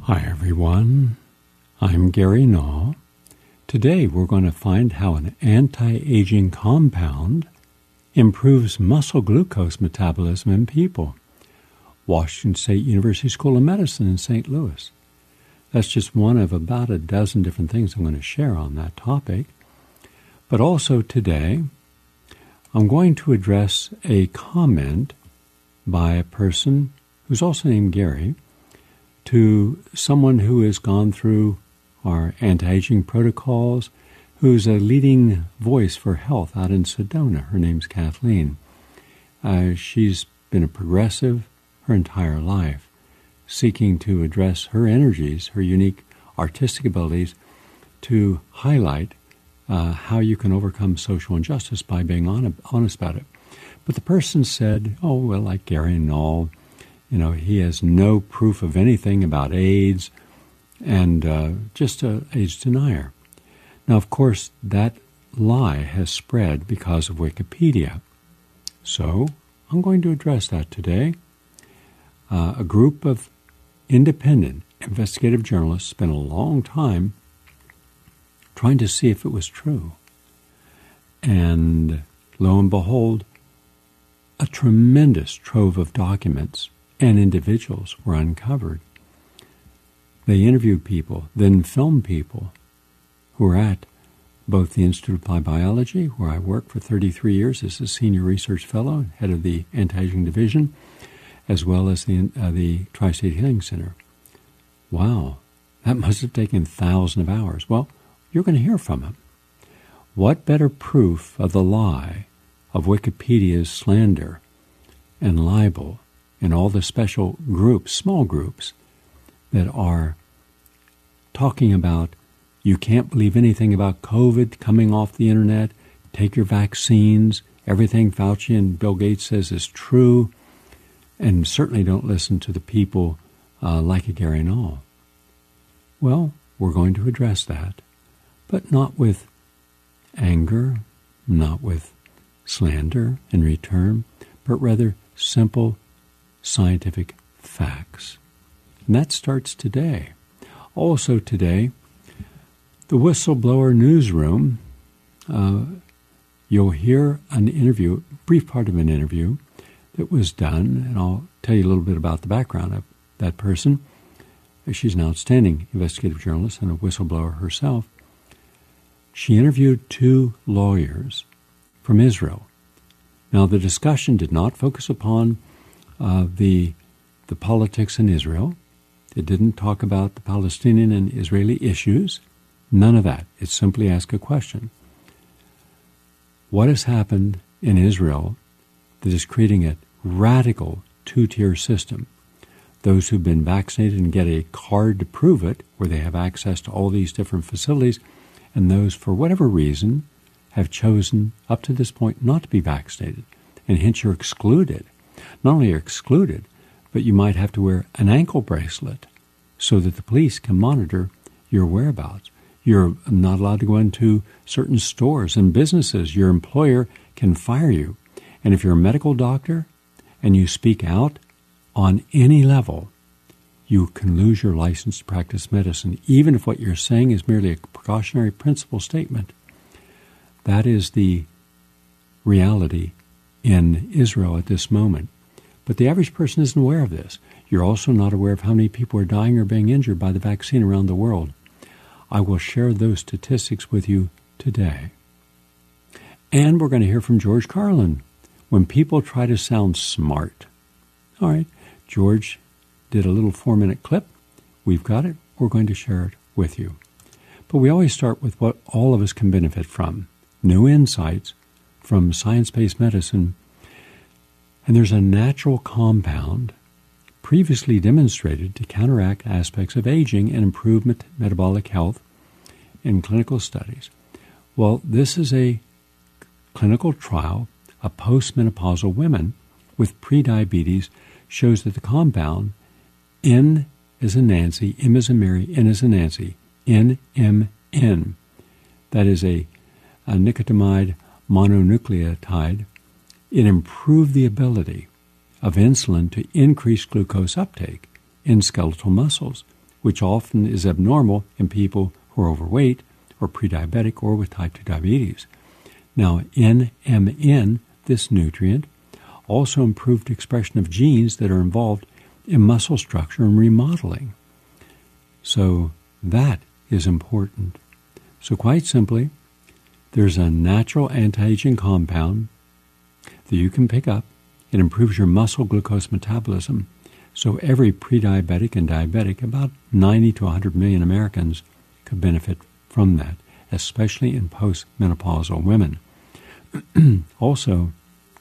Hi everyone, I'm Gary Naw. Today we're going to find how an anti-aging compound improves muscle glucose metabolism in people. Washington State University School of Medicine in St. Louis. That's just one of about a dozen different things I'm going to share on that topic. But also today, I'm going to address a comment by a person who's also named Gary to someone who has gone through our anti-aging protocols, who's a leading voice for health out in Sedona. Her name's Kathleen. She's been a progressive her entire life, seeking to address her energies, her unique artistic abilities, to highlight how you can overcome social injustice by being honest about it. But the person said, oh, well, like Gary and all, he has no proof of anything about AIDS and just an AIDS denier. Now, of course, that lie has spread because of Wikipedia. So I'm going to address that today. A group of independent investigative journalists spent a long time trying to see if it was true. And lo and behold, a tremendous trove of documents and individuals were uncovered. They interviewed people, then filmed people who were at both the Institute of Applied Biology, where I worked for 33 years as a senior research fellow, head of the anti-aging division, as well as the Tri-State Healing Center. Wow, that must have taken thousands of hours. Well, you're going to hear from them. What better proof of the lie of Wikipedia's slander and libel and all the special groups, small groups, that are talking about you can't believe anything about COVID coming off the internet, take your vaccines, everything Fauci and Bill Gates says is true, and certainly don't listen to the people like a Gary Null. Well, we're going to address that, but not with anger, not with slander in return, but rather simple scientific facts. And that starts today. Also today, the Whistleblower Newsroom, you'll hear an interview, a brief part of an interview that was done, and I'll tell you a little bit about the background of that person. She's an outstanding investigative journalist and a whistleblower herself. She interviewed two lawyers from Israel. Now, the discussion did not focus upon the politics in Israel. It didn't talk about the Palestinian and Israeli issues. None of that. It simply asked a question. What has happened in Israel that is creating a radical two-tier system? Those who've been vaccinated and get a card to prove it, where they have access to all these different facilities, and those, for whatever reason, have chosen up to this point not to be vaccinated, and hence you're excluded. Not only are you excluded, but you might have to wear an ankle bracelet so that the police can monitor your whereabouts. You're not allowed to go into certain stores and businesses. Your employer can fire you. And if you're a medical doctor and you speak out on any level, you can lose your license to practice medicine, even if what you're saying is merely a precautionary principle statement. That is the reality in Israel at this moment. But the average person isn't aware of this. You're also not aware of how many people are dying or being injured by the vaccine around the world. I will share those statistics with you today. And we're going to hear from George Carlin. When people try to sound smart. All right, George did a little 4-minute clip. We've got it. We're going to share it with you. But we always start with what all of us can benefit from. New insights from science-based medicine. And there's a natural compound previously demonstrated to counteract aspects of aging and improve metabolic health in clinical studies. Well, this is a clinical trial of postmenopausal women with prediabetes shows that the compound N as in Nancy, M as in Mary, N as in Nancy, NMN, that is a nicotinamide mononucleotide, it improved the ability of insulin to increase glucose uptake in skeletal muscles, which often is abnormal in people who are overweight or pre-diabetic or with type 2 diabetes. Now, NMN, this nutrient, also improved expression of genes that are involved in muscle structure and remodeling. So that is important. So quite simply, there's a natural anti-aging compound that you can pick up. It improves your muscle glucose metabolism. So every pre-diabetic and diabetic, about 90 to 100 million Americans, could benefit from that, especially in postmenopausal women. Also,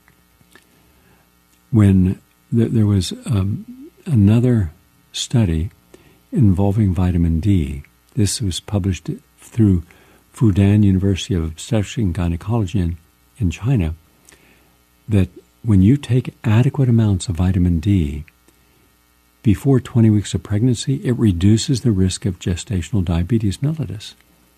when there was another study involving vitamin D, this was published through Fudan University of Obstetrics and Gynecology in China, that when you take adequate amounts of vitamin D before 20 weeks of pregnancy, it reduces the risk of gestational diabetes mellitus.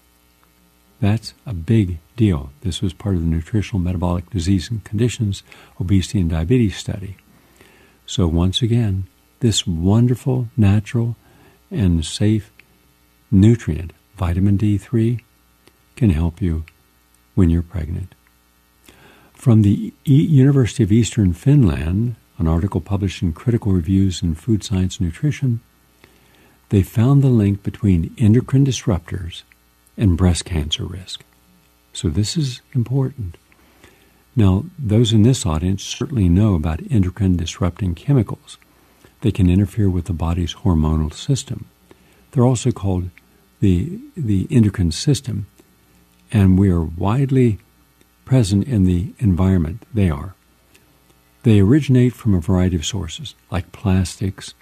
That's a big deal. This was part of the Nutritional Metabolic Disease and Conditions, Obesity and Diabetes study. So once again, this wonderful, natural, and safe nutrient, vitamin D3, can help you when you're pregnant. From the University of Eastern Finland, an article published in Critical Reviews in Food Science and Nutrition, they found the link between endocrine disruptors and breast cancer risk. So this is important. Now, those in this audience certainly know about endocrine disrupting chemicals. They can interfere with the body's hormonal system. They're also called the endocrine system, and we are widely present in the environment they are. They originate from a variety of sources, like plastics,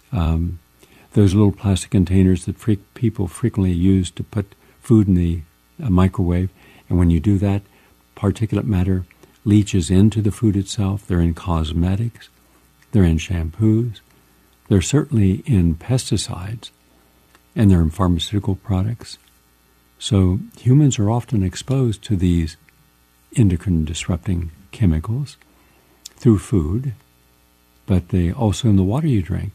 those little plastic containers that people frequently use to put food in the microwave, and when you do that, particulate matter leaches into the food itself. They're in cosmetics, they're in shampoos, they're certainly in pesticides, and they're in pharmaceutical products. So humans are often exposed to these endocrine disrupting chemicals through food, but they also in the water you drink.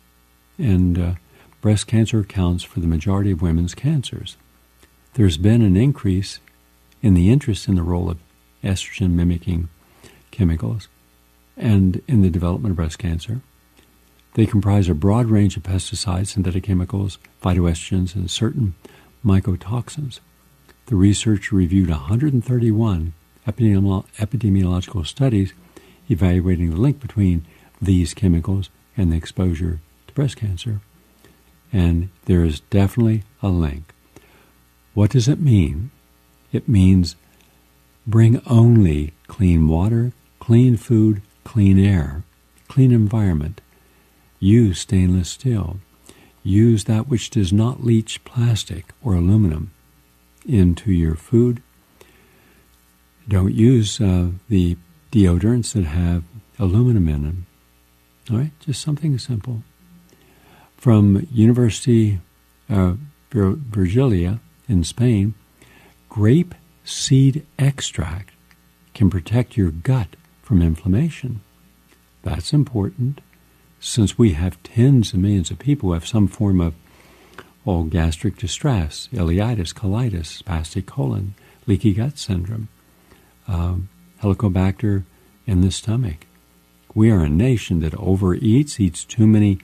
And breast cancer accounts for the majority of women's cancers. There's been an increase in the interest in the role of estrogen-mimicking chemicals and in the development of breast cancer. They comprise a broad range of pesticides, synthetic chemicals, phytoestrogens, and certain mycotoxins. The research reviewed 131 epidemiological studies evaluating the link between these chemicals and the exposure to breast cancer. And there is definitely a link. What does it mean? It means bring only clean water, clean food, clean air, clean environment. Use stainless steel. Use that which does not leach plastic or aluminum into your food. Don't use the deodorants that have aluminum in them. All right, just something simple. From University of Virgilia in Spain, grape seed extract can protect your gut from inflammation. That's important, since we have tens of millions of people who have some form of gastric distress, ileitis, colitis, spastic colon, leaky gut syndrome, Helicobacter in the stomach. We are a nation that overeats, eats too many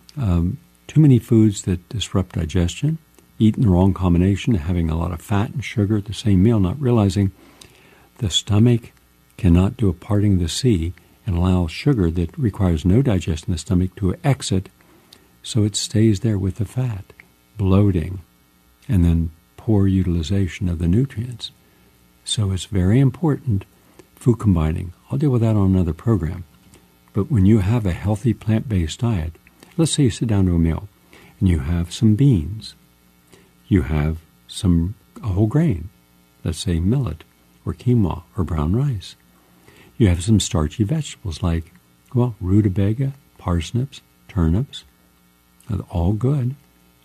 foods that disrupt digestion, eat in the wrong combination, having a lot of fat and sugar at the same meal, not realizing the stomach cannot do a parting of the sea and allow sugar that requires no digestion in the stomach to exit, so it stays there with the fat, bloating, and then poor utilization of the nutrients. So it's very important, food combining. I'll deal with that on another program. But when you have a healthy plant-based diet, let's say you sit down to a meal and you have some beans, you have a whole grain, let's say millet or quinoa or brown rice. You have some starchy vegetables like, rutabaga, parsnips, turnips, all good.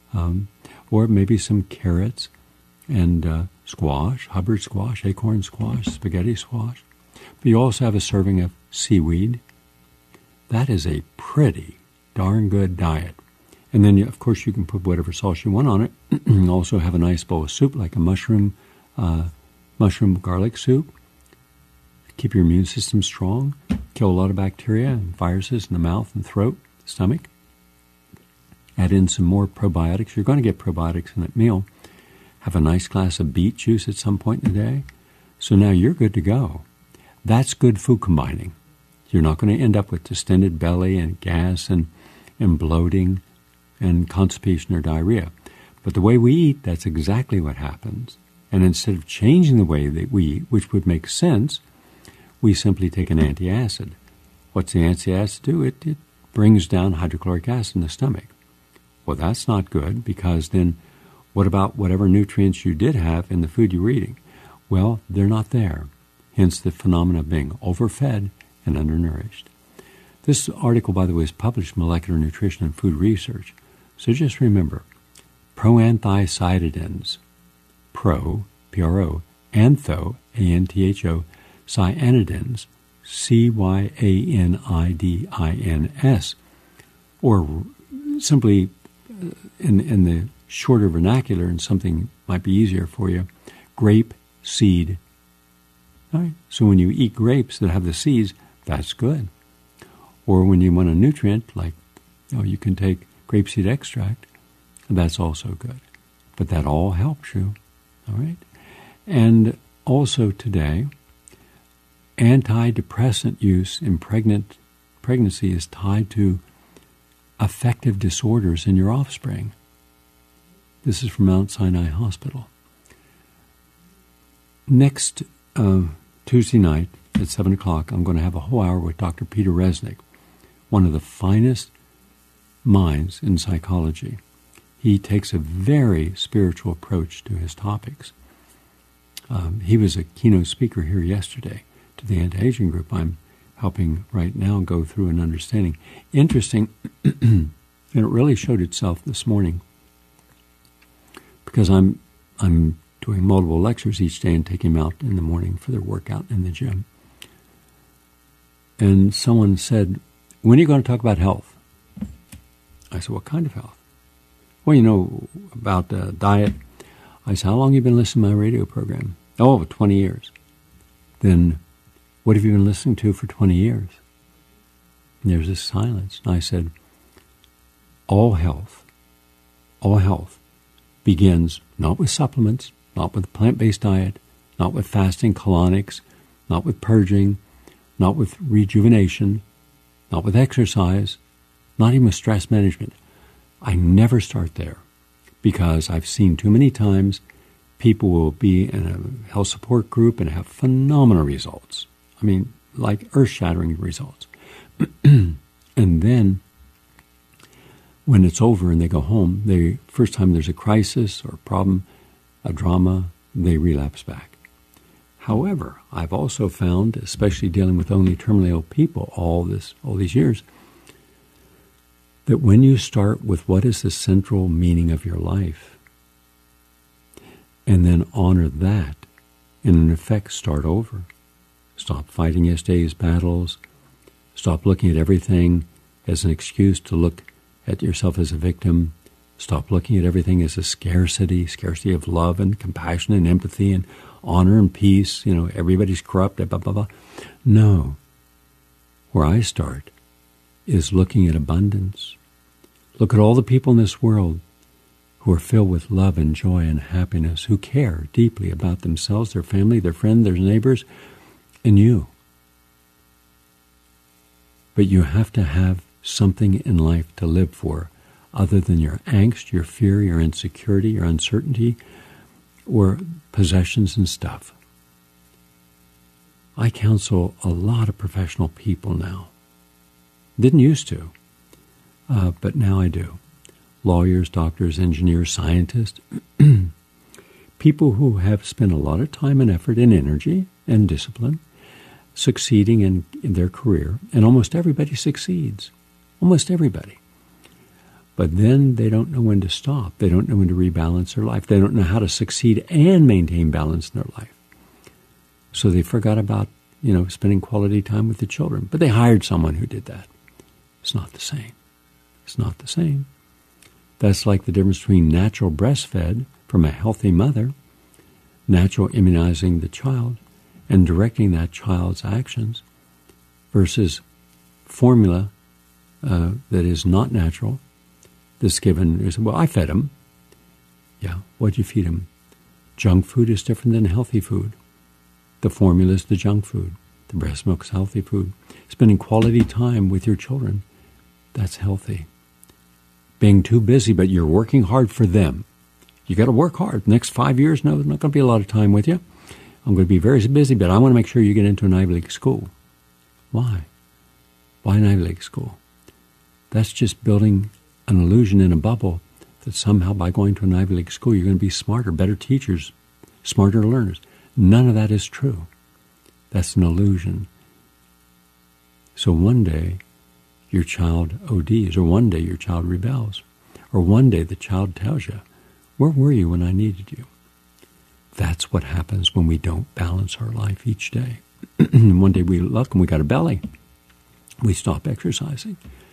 Or maybe some carrots and squash, Hubbard squash, acorn squash, spaghetti squash. But you also have a serving of seaweed. That is a pretty darn good diet. And then, of course, you can put whatever sauce you want on it. Also have a nice bowl of soup, like a mushroom garlic soup. Keep your immune system strong. Kill a lot of bacteria and viruses in the mouth and throat, stomach. Add in some more probiotics. You're going to get probiotics in that meal. Have a nice glass of beet juice at some point in the day. So now you're good to go. That's good food combining. You're not going to end up with distended belly and gas and bloating and constipation or diarrhea. But the way we eat, that's exactly what happens. And instead of changing the way that we eat, which would make sense, we simply take an antacid. What's the antacid do? It brings down hydrochloric acid in the stomach. Well, that's not good, because then what about whatever nutrients you did have in the food you were eating? Well, they're not there. Hence the phenomenon of being overfed and undernourished. This article, by the way, is published in Molecular Nutrition and Food Research. So just remember, proanthocyanidins, P-R-O, antho, A-N-T-H-O, cyanidins, C-Y-A-N-I-D-I-N-S, or simply in the shorter vernacular, and something might be easier for you, grape seed. All right? So when you eat grapes that have the seeds, that's good. Or when you want a nutrient, like you can take grapeseed extract, that's also good. But that all helps you. All right? And also today, antidepressant use in pregnancy is tied to affective disorders in your offspring. This is from Mount Sinai Hospital. Next Tuesday night at 7 o'clock, I'm going to have a whole hour with Dr. Peter Resnick, one of the finest minds in psychology. He takes a very spiritual approach to his topics. He was a keynote speaker here yesterday to the anti-aging group I'm helping right now go through an understanding. Interesting, and it really showed itself this morning, because I'm doing multiple lectures each day and taking them out in the morning for their workout in the gym. And someone said, "When are you going to talk about health?" I said, "What kind of health?" "Well, about diet." I said, "How long have you been listening to my radio program?" "Oh, 20 years. "Then what have you been listening to for 20 years? And there's this silence. And I said, all health begins not with supplements, not with a plant-based diet, not with fasting, colonics, not with purging, not with rejuvenation, not with exercise, not even with stress management. I never start there, because I've seen too many times people will be in a health support group and have phenomenal results. I mean, like earth-shattering results. And then when it's over and they go home, first time there's a crisis or a problem, a drama, they relapse back. However, I've also found, especially dealing with only terminally ill people all these years, that when you start with what is the central meaning of your life, and then honor that, and in effect start over. Stop fighting yesterday's battles. Stop looking at everything as an excuse to look at yourself as a victim. Stop looking at everything as a scarcity of love and compassion and empathy and honor and peace. Everybody's corrupt, blah, blah, blah. No. Where I start is looking at abundance. Look at all the people in this world who are filled with love and joy and happiness, who care deeply about themselves, their family, their friends, their neighbors, and you. But you have to have something in life to live for other than your angst, your fear, your insecurity, your uncertainty, or possessions and stuff. I counsel a lot of professional people now. Didn't used to, but now I do. Lawyers, doctors, engineers, scientists, people who have spent a lot of time and effort and energy and discipline succeeding in their career, and almost everybody succeeds. Almost everybody. But then they don't know when to stop. They don't know when to rebalance their life. They don't know how to succeed and maintain balance in their life. So they forgot about, spending quality time with the children. But they hired someone who did that. It's not the same. It's not the same. That's like the difference between natural breastfed from a healthy mother, natural immunizing the child, and directing that child's actions, versus formula that is not natural, that's given. Well, I fed him. Yeah, what'd you feed him? Junk food is different than healthy food. The formula is the junk food. The breast milk is healthy food. Spending quality time with your children, that's healthy. Being too busy, but you're working hard for them. You got to work hard. The next 5 years, no, there's not going to be a lot of time with you. I'm going to be very busy, but I want to make sure you get into an Ivy League school. Why? Why an Ivy League school? That's just building an illusion in a bubble that somehow by going to an Ivy League school, you're going to be smarter, better teachers, smarter learners. None of that is true. That's an illusion. So one day, your child ODs, or one day your child rebels, or one day the child tells you, where were you when I needed you? That's what happens when we don't balance our life each day. One day we look and we got a belly. We stop exercising.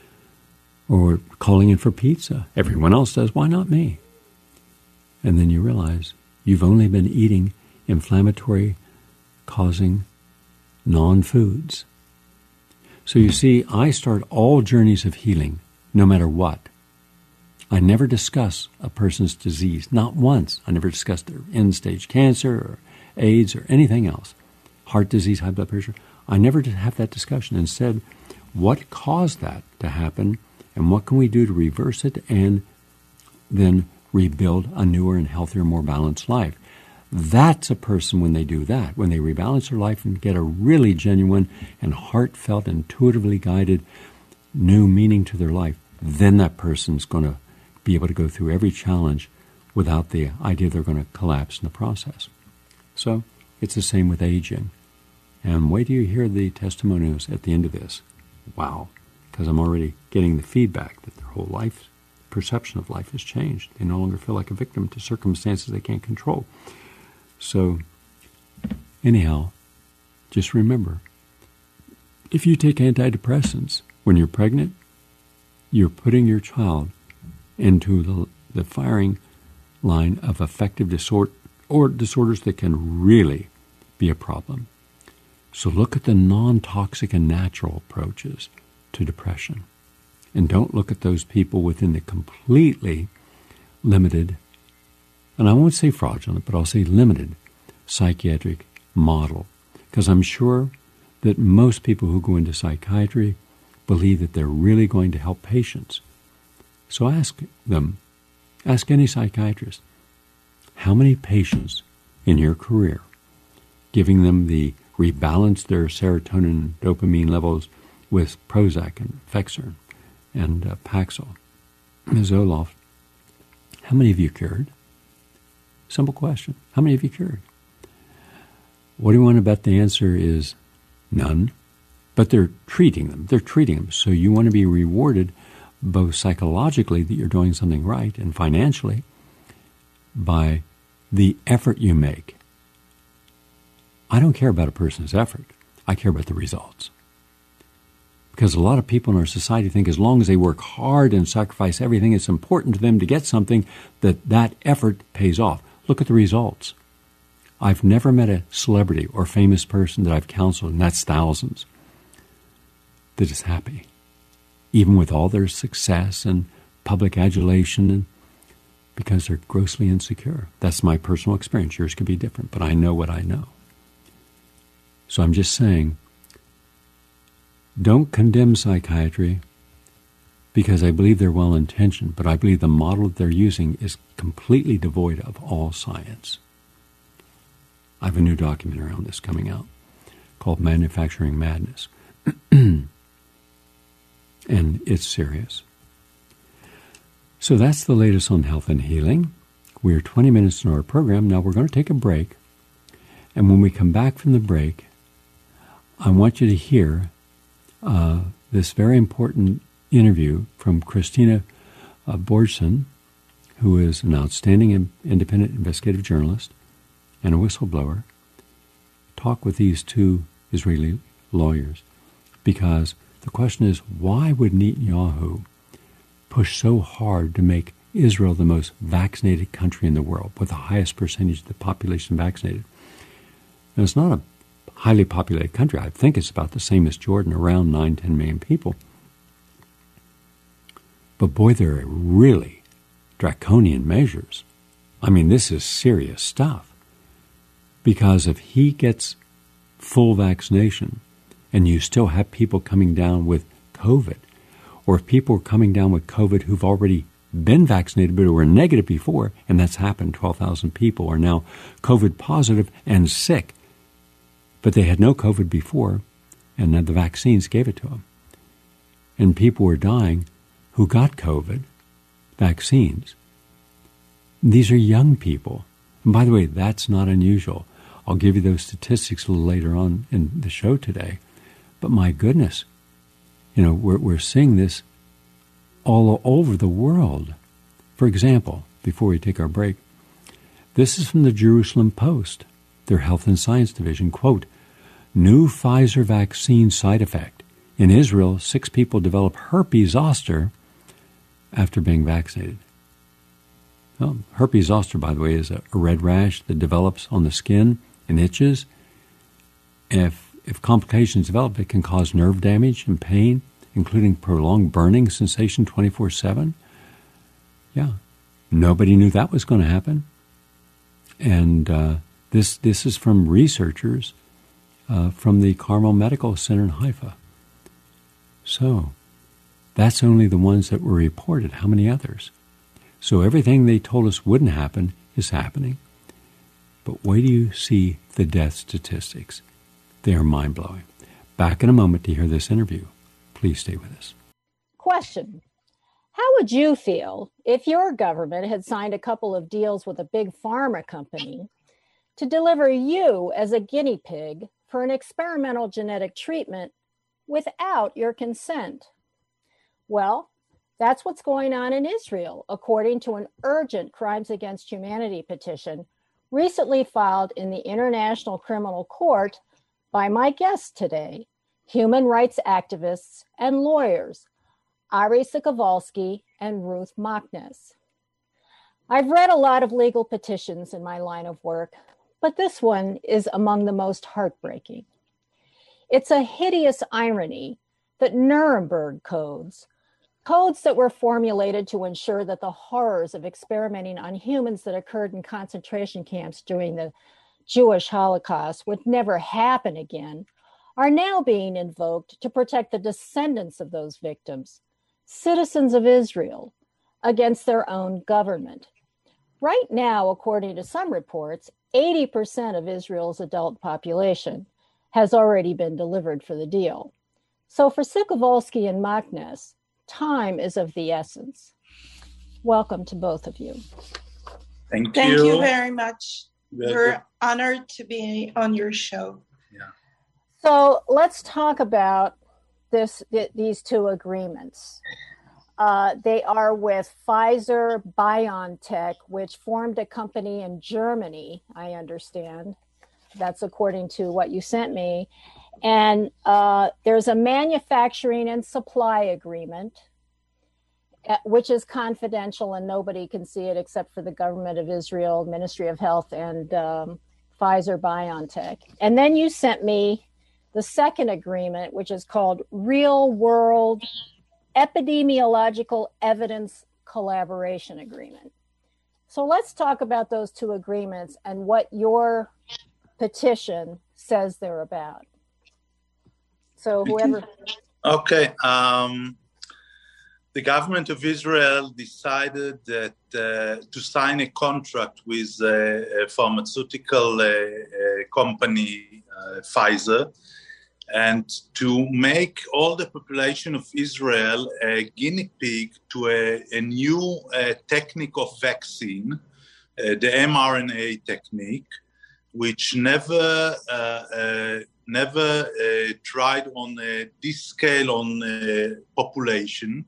Or calling in for pizza. Everyone else does, why not me? And then you realize you've only been eating inflammatory causing non-foods. So you see, I start all journeys of healing, no matter what. I never discuss a person's disease, not once. I never discuss their end-stage cancer or AIDS or anything else. Heart disease, high blood pressure. I never did have that discussion. Instead, what caused that to happen, and what can we do to reverse it and then rebuild a newer and healthier, more balanced life? That's a person when they do that, when they rebalance their life and get a really genuine and heartfelt, intuitively guided new meaning to their life, then that person's going to be able to go through every challenge without the idea they're going to collapse in the process. So it's the same with aging. And wait till you hear the testimonials at the end of this. Wow. Because I'm already getting the feedback that their whole life, perception of life has changed. They no longer feel like a victim to circumstances they can't control. So, anyhow, just remember, if you take antidepressants when you're pregnant, you're putting your child into the firing line of affective disorder or disorders that can really be a problem. So look at the non-toxic and natural approaches to depression. And don't look at those people within the completely limited, and I won't say fraudulent, but I'll say limited psychiatric model. Because I'm sure that most people who go into psychiatry believe that they're really going to help patients. So ask them, ask any psychiatrist, how many patients in your career, giving them the rebalance their serotonin and dopamine levels with Prozac and Fexer and Paxil, Zoloft, how many have you cured? Simple question. How many have you cured? What do you want to bet the answer is none? But they're treating them. They're treating them. So you want to be rewarded both psychologically that you're doing something right and financially by the effort you make. I don't care about a person's effort. I care about the results. Because a lot of people in our society think as long as they work hard and sacrifice everything that's important to them to get something, that effort pays off. Look at the results. I've never met a celebrity or famous person that I've counseled, and that's thousands, that is happy, even with all their success and public adulation, and because they're grossly insecure. That's my personal experience. Yours could be different, but I know what I know. So I'm just saying, don't condemn psychiatry because I believe they're well-intentioned, but I believe the model that they're using is completely devoid of all science. I have a new documentary on this coming out called Manufacturing Madness. And it's serious. So that's the latest on health and healing. We're 20 minutes into our program. Now we're going to take a break. And when we come back from the break, I want you to hear this very important interview from Christina Borgson, who is an outstanding independent investigative journalist and a whistleblower, talk with these two Israeli lawyers. Because the question is, why would Netanyahu push so hard to make Israel the most vaccinated country in the world, with the highest percentage of the population vaccinated. Now, it's not a highly populated country. I think it's about the same as Jordan, around 9-10 million people. But boy, there are really draconian measures. I mean, this is serious stuff. Because if he gets full vaccination and you still have people coming down with COVID, or if people are coming down with COVID who've already been vaccinated but who were negative before, and that's happened, 12,000 people are now COVID positive and sick, but they had no COVID before, and the vaccines gave it to them. And people were dying who got COVID vaccines. These are young people. And by the way, that's not unusual. I'll give you those statistics a little later on in the show today. But my goodness, we're seeing this all over the world. For example, before we take our break, this is from the Jerusalem Post, their Health and Science Division. Quote, new Pfizer vaccine side effect. In Israel, 6 people develop herpes zoster after being vaccinated. Well, herpes zoster, by the way, is a red rash that develops on the skin and itches. If complications develop, it can cause nerve damage and pain, including prolonged burning sensation 24/7. Yeah, nobody knew that was going to happen. And this is from researchers from the Carmel Medical Center in Haifa. So that's only the ones that were reported. How many others? So everything they told us wouldn't happen is happening. But wait till you see the death statistics. They are mind-blowing. Back in a moment to hear this interview. Please stay with us. Question. How would you feel if your government had signed a couple of deals with a big pharma company to deliver you as a guinea pig for an experimental genetic treatment without your consent? Well, that's what's going on in Israel, according to an urgent Crimes Against Humanity petition recently filed in the International Criminal Court by my guests today, human rights activists and lawyers, Ari Sokovolsky and Ruth Machness. I've read a lot of legal petitions in my line of work, but this one is among the most heartbreaking. It's a hideous irony that Nuremberg codes that were formulated to ensure that the horrors of experimenting on humans that occurred in concentration camps during the Jewish Holocaust would never happen again, are now being invoked to protect the descendants of those victims, citizens of Israel, against their own government. Right now, according to some reports, 80% of Israel's adult population has already been delivered for the deal. So for Sokovolsky and Machness, time is of the essence. Welcome to both of you. Thank you. Thank you very much. We're honored to be on your show. Yeah. So let's talk about these two agreements. They are with Pfizer BioNTech, which formed a company in Germany, I understand. That's according to what you sent me. And there's a manufacturing and supply agreement, which is confidential and nobody can see it except for the government of Israel, Ministry of Health, and Pfizer BioNTech. And then you sent me the second agreement, which is called Real World Epidemiological Evidence Collaboration Agreement. So let's talk about those two agreements and what your petition says they're about. So whoever... Okay. The government of Israel decided that to sign a contract with a pharmaceutical company, Pfizer, and to make all the population of Israel a guinea pig to a new technique of vaccine, the mRNA technique, which never tried on this scale on population.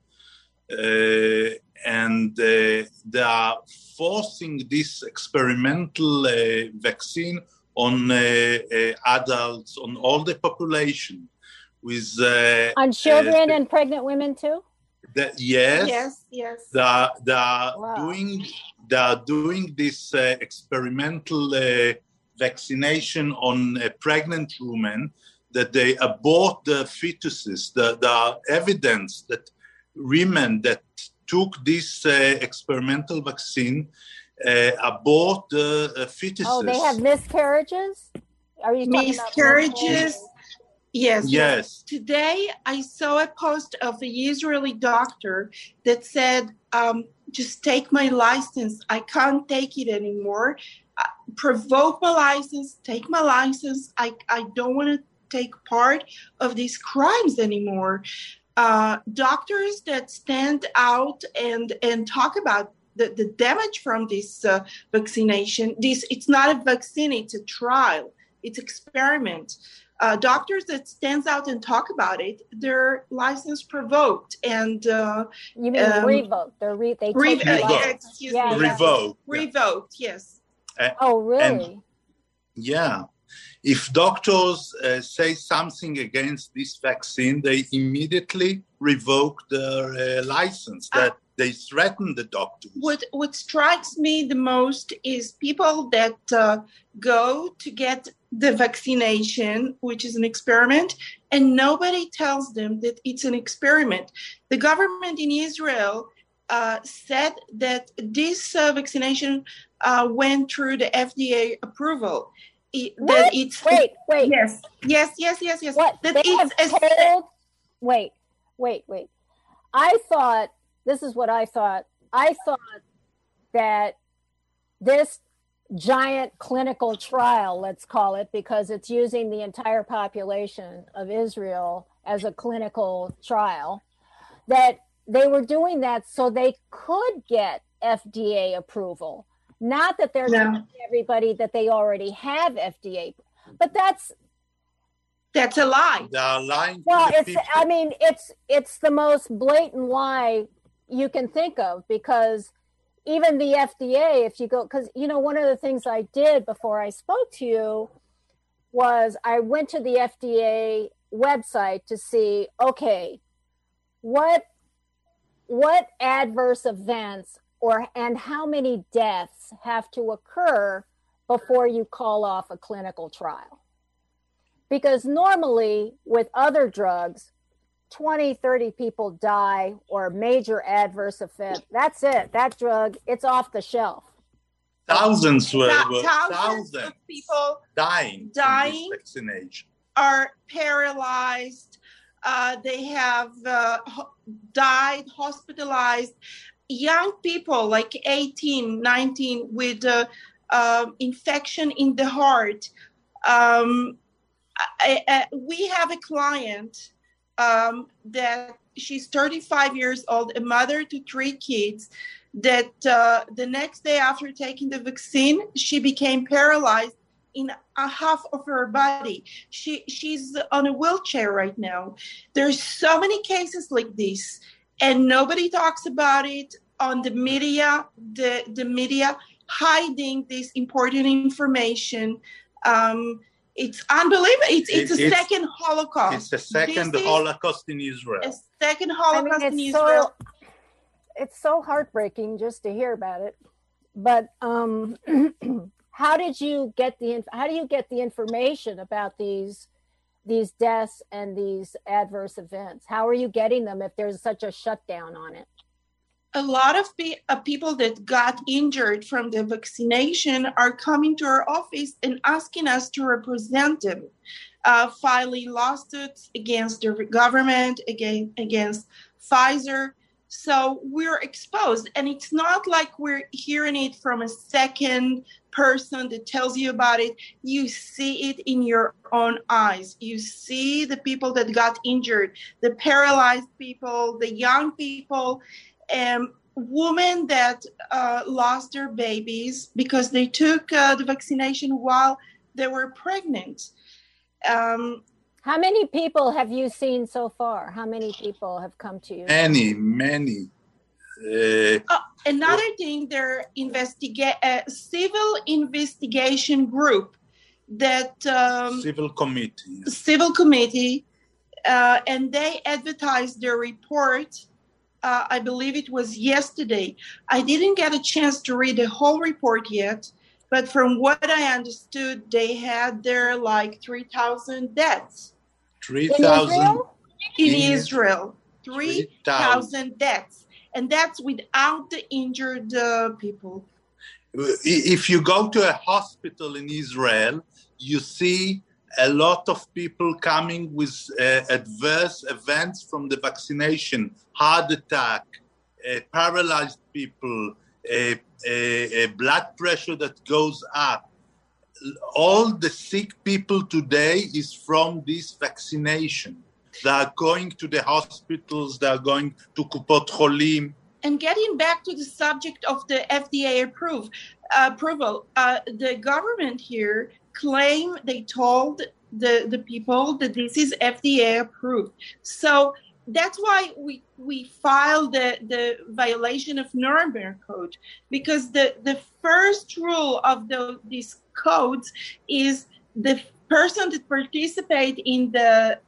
And they are forcing this experimental vaccine on adults, on all the population, with on children and pregnant women too. Yes. They are Wow. doing this experimental vaccination on pregnant women, that they abort the fetuses. The evidence that women that took this experimental vaccine abort the fetuses. Oh, they have miscarriages? Are you talking about miscarriages? Yes. Yes. Today, I saw a post of an Israeli doctor that said, just take my license. I can't take it anymore. Provoke my license, take my license. I don't want to take part of these crimes anymore. Doctors that stand out and talk about the damage from this vaccination. It's not a vaccine, it's a trial, it's experiment. Doctors that stands out and talk about it, their license provoked and you mean revoked? Revoked, yes. Oh, really? Yeah. If doctors say something against this vaccine, they immediately revoke their license. That they threaten the doctors. What strikes me the most is people that go to get the vaccination, which is an experiment, and nobody tells them that it's an experiment. The government in Israel said that this vaccination went through the FDA approval. What? Wait. Yes. What? That they it's have told? Wait. I thought, this is what I thought. I thought that this giant clinical trial, let's call it, because it's using the entire population of Israel as a clinical trial, that they were doing that so they could get FDA approval. Not that they're telling everybody that they already have FDA, but that's a lie. They are lying. Well, it's the most blatant lie you can think of, because even the FDA, if you go, because one of the things I did before I spoke to you was I went to the FDA website to see, okay, what adverse events and how many deaths have to occur before you call off a clinical trial. Because normally with other drugs, 20, 30 people die or major adverse effect. That's it. That drug, it's off the shelf. Thousands of people dying from this vaccination. Are paralyzed. They have died, hospitalized. Young people like 18, 19 with infection in the heart. We have a client that she's 35 years old, a mother to 3 kids, that the next day after taking the vaccine, she became paralyzed in a half of her body. She's on a wheelchair right now. There's so many cases like this, and nobody talks about it on the media, the media hiding this important information. It's unbelievable. It's a second Holocaust. It's a second Holocaust in Israel. A second Holocaust in Israel. It's so heartbreaking just to hear about it. But how do you get the information about these deaths and these adverse events? How are you getting them if there's such a shutdown on it? A lot of people that got injured from the vaccination are coming to our office and asking us to represent them, filing lawsuits against the government, against Pfizer. So we're exposed, and it's not like we're hearing it from a second person that tells you about it. You see it in your own eyes. You see the people that got injured, the paralyzed people, the young people, women that lost their babies because they took the vaccination while they were pregnant. How many people have you seen so far? How many people have come to you? Many. Another thing, they're a civil investigation group that civil committee, and they advertise their report I believe it was yesterday. I didn't get a chance to read the whole report yet, but from what I understood, they had there like 3,000 deaths. 3,000 in Israel. 3,000 deaths. And that's without the injured people. If you go to a hospital in Israel, you see a lot of people coming with adverse events from the vaccination, heart attack, paralyzed people, blood pressure that goes up. All the sick people today is from this vaccination. They are going to the hospitals, they are going to Kupot Cholim. And getting back to the subject of the FDA approval, the government here they told the people that this is FDA approved. So that's why we filed the violation of Nuremberg Code, because the first rule of these codes is the person that participate in the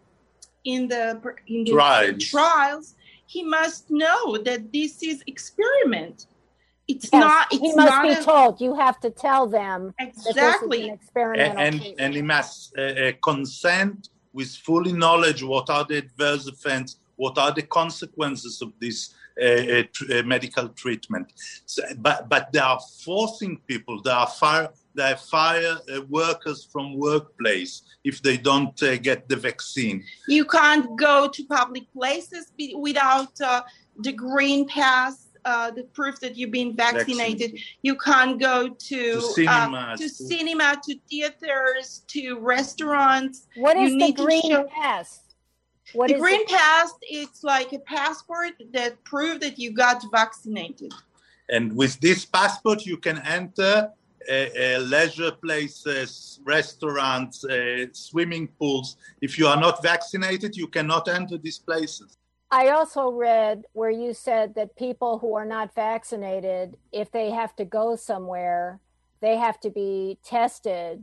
trials, he must know that this is experiment. He must be told. You have to tell them exactly that this is an experimental and he must consent with fully knowledge what are the adverse effects, what are the consequences of this medical treatment. So, but they are forcing people. They are fire workers from workplace if they don't get the vaccine. You can't go to public places without the green pass. The proof that you've been vaccinated. You can't go to cinema, to theaters, to restaurants. What is the green pass? The green pass, it's like a passport that proves that you got vaccinated. And with this passport, you can enter leisure places, restaurants, swimming pools. If you are not vaccinated, you cannot enter these places. I also read where you said that people who are not vaccinated, if they have to go somewhere, they have to be tested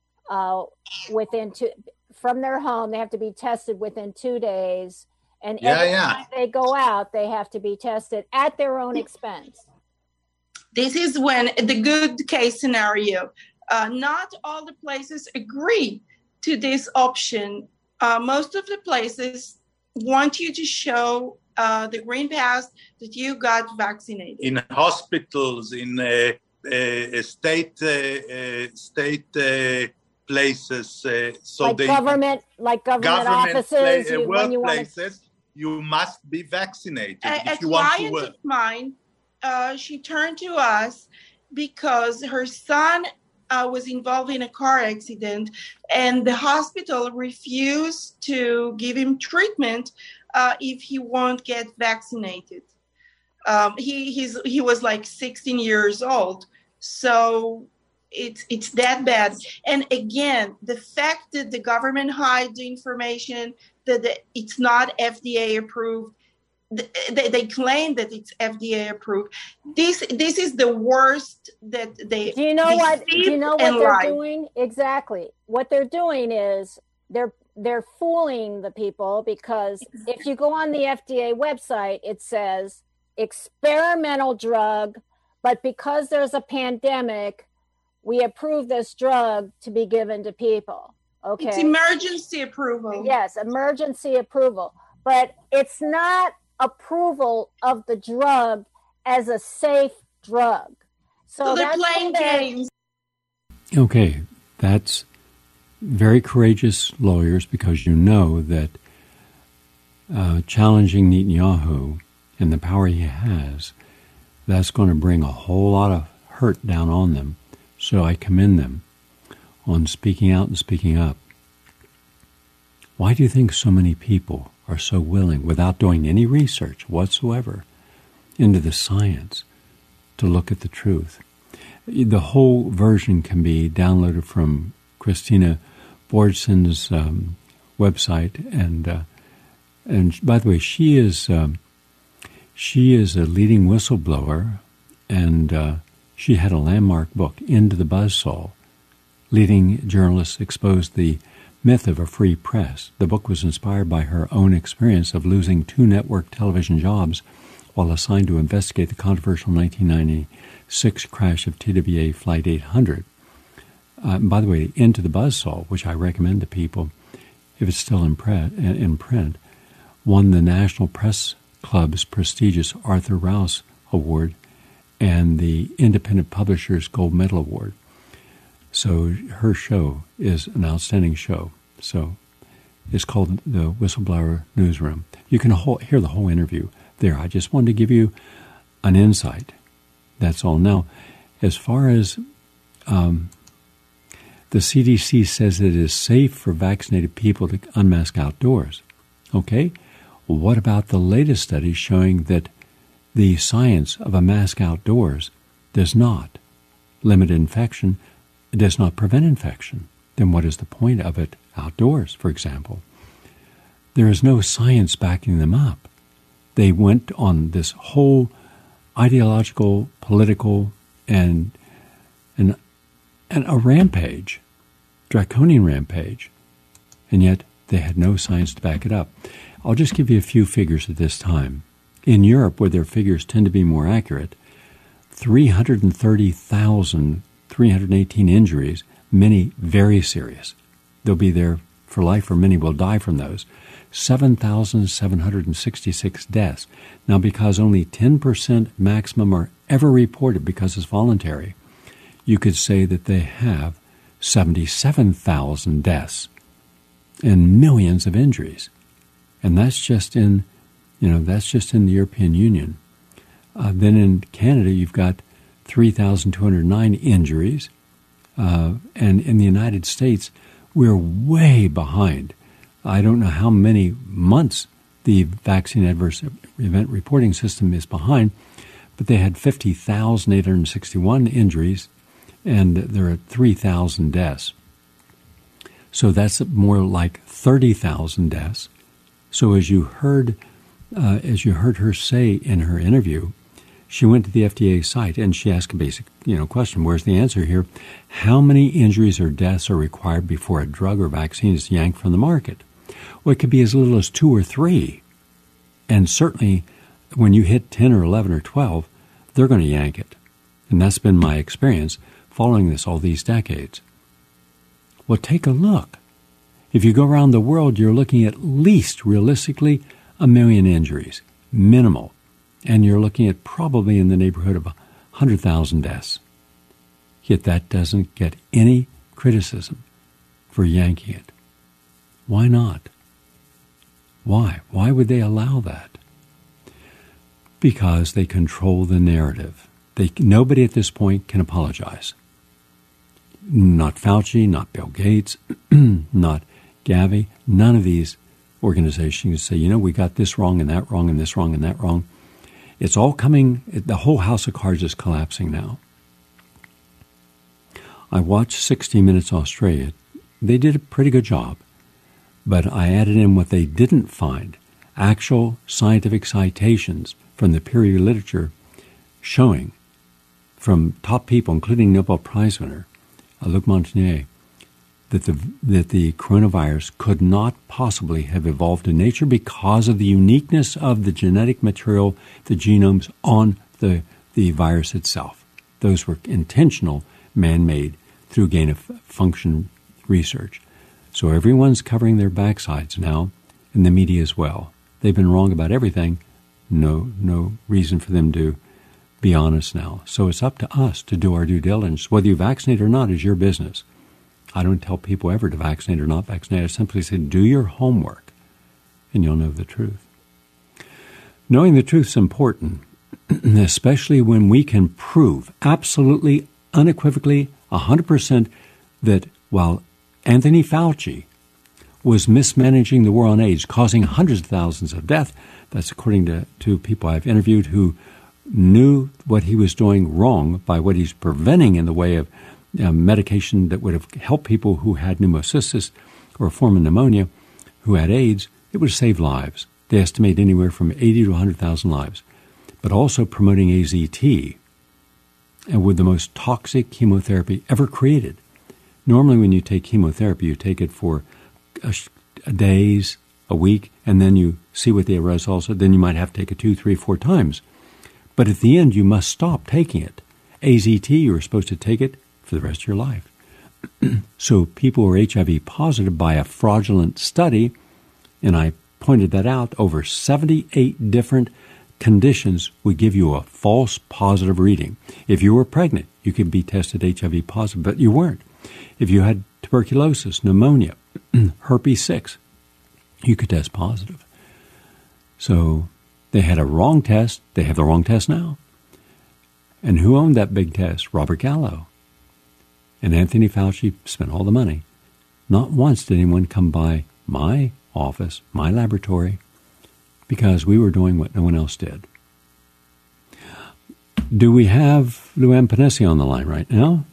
from their home. They have to be tested within 2 days. And every time they go out, they have to be tested at their own expense. This is when the good case scenario. Not all the places agree to this option. Most of the places want you to show the green pass that you got vaccinated. In hospitals, in state places, so like government offices, workplaces, you must be vaccinated if you want to work. A client of mine, she turned to us because her son was involved in a car accident, and the hospital refused to give him treatment if he won't get vaccinated. He was like 16 years old, so it's that bad. And again, the fact that the government hides the information, that it's not FDA approved. They claim that it's FDA approved. This is the worst that they. Do you know what they're doing? Exactly. What they're doing is they're fooling the people, because if you go on the FDA website, it says experimental drug, but because there's a pandemic, we approve this drug to be given to people. Okay. It's emergency approval. Yes, emergency approval, but it's not approval of the drug as a safe drug. So they're playing games. Okay, that's very courageous lawyers, because you know that challenging Netanyahu and the power he has, that's going to bring a whole lot of hurt down on them. So I commend them on speaking out and speaking up. Why do you think so many people are so willing, without doing any research whatsoever into the science, to look at the truth? The whole version can be downloaded from Christina Borgson's website, and by the way, she is a leading whistleblower, and she had a landmark book, Into the Buzzsaw. Leading journalists exposed the myth of a free press. The book was inspired by her own experience of losing 2 network television jobs while assigned to investigate the controversial 1996 crash of TWA Flight 800. By the way, Into the Buzzsaw, which I recommend to people if it's still in print, won the National Press Club's prestigious Arthur Rouse Award and the Independent Publishers Gold Medal Award. So her show is an outstanding show. So it's called The Whistleblower Newsroom. You can hear the whole interview there. I just wanted to give you an insight. That's all. Now, as far as the CDC says it is safe for vaccinated people to unmask outdoors. Okay? Well, what about the latest study showing that the science of a mask outdoors does not limit infection, it does not prevent infection? Then what is the point of it outdoors, for example? There is no science backing them up. They went on this whole ideological, political, and a rampage, draconian rampage, and yet they had no science to back it up. I'll just give you a few figures at this time. In Europe, where their figures tend to be more accurate, 330,318 injuries, many very serious. They'll be there for life, or many will die from those. 7,766 deaths. Now, because only 10% maximum are ever reported because it's voluntary, you could say that they have 77,000 deaths and millions of injuries. And that's just in the European Union. Then in Canada, you've got 3,209 injuries. And in the United States, we're way behind. I don't know how many months the vaccine adverse event reporting system is behind, but they had 50,861 injuries, and there are 3,000 deaths. So that's more like 30,000 deaths. So as you heard her say in her interview, she went to the FDA site and she asked a basic, question. Where's the answer here? How many injuries or deaths are required before a drug or vaccine is yanked from the market? Well, it could be as little as 2 or 3. And certainly when you hit 10 or 11 or 12, they're going to yank it. And that's been my experience following this all these decades. Well, take a look. If you go around the world, you're looking at least, realistically, 1 million injuries, minimal. And you're looking at probably in the neighborhood of 100,000 deaths. Yet that doesn't get any criticism for yanking it. Why not? Why? Why would they allow that? Because they control the narrative. Nobody at this point can apologize. Not Fauci, not Bill Gates, not Gavi, none of these organizations say, we got this wrong and that wrong and this wrong and that wrong. It's all coming, the whole house of cards is collapsing now. I watched 60 Minutes Australia. They did a pretty good job, but I added in what they didn't find, actual scientific citations from the peer-reviewed literature showing from top people, including Nobel Prize winner Luc Montagnier, that the coronavirus could not possibly have evolved in nature because of the uniqueness of the genetic material, the genomes on the virus itself. Those were intentional, man-made, through gain-of-function research. So everyone's covering their backsides now, and the media as well. They've been wrong about everything. No reason for them to be honest now. So it's up to us to do our due diligence. Whether you vaccinate or not is your business. I don't tell people ever to vaccinate or not vaccinate. I simply say, do your homework, and you'll know the truth. Knowing the truth is important, especially when we can prove absolutely, unequivocally, 100% that while Anthony Fauci was mismanaging the war on AIDS, causing hundreds of thousands of deaths, that's according to people I've interviewed who knew what he was doing wrong by what he's preventing in the way of medication that would have helped people who had pneumocystis or a form of pneumonia who had AIDS. It would have saved lives. They estimate anywhere from 80 to 100,000 lives. But also promoting AZT, and with the most toxic chemotherapy ever created. Normally when you take chemotherapy, you take it for days, a week, and then you see what the results are. Then you might have to take it 2, 3, 4 times. But at the end, you must stop taking it. AZT, you are supposed to take it for the rest of your life. So people who are HIV positive by a fraudulent study, and I pointed that out, over 78 different conditions would give you a false positive reading. If you were pregnant, you could be tested HIV positive, but you weren't. If you had tuberculosis, pneumonia, herpes 6, you could test positive. So they had a wrong test. They have the wrong test now. And who owned that big test? Robert Gallo. And Anthony Fauci spent all the money. Not once did anyone come by my office, my laboratory, because we were doing what no one else did. Do we have Luann Panesi on the line right now?